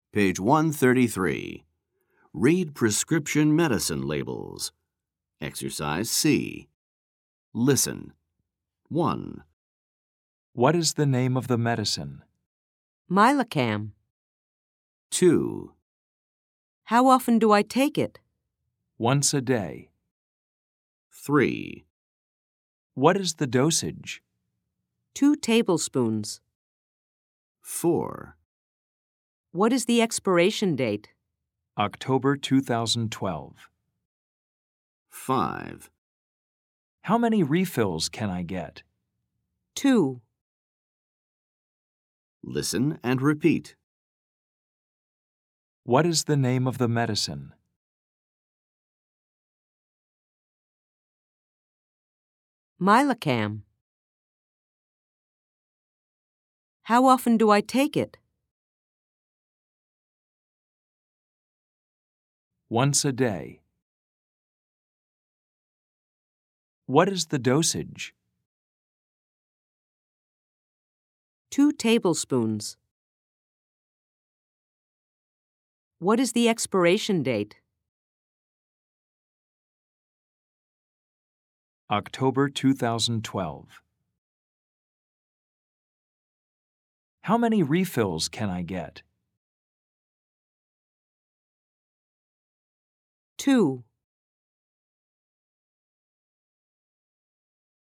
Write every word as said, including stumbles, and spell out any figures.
Page one thirty-three. Read prescription medicine labels. Exercise C. Listen. one. What is the name of the medicine? Milacam. two. How often do I take it? Once a day. three. What is the dosage? Two tablespoons. four. What is the expiration date? October two thousand twelve. five. How many refills can I get? Two. Listen and repeat. What is the name of the medicine? Milacam. How often do I take it? Once a day. What is the dosage? Two tablespoons. What is the expiration date? October two thousand twelve. How many refills can I get? Two.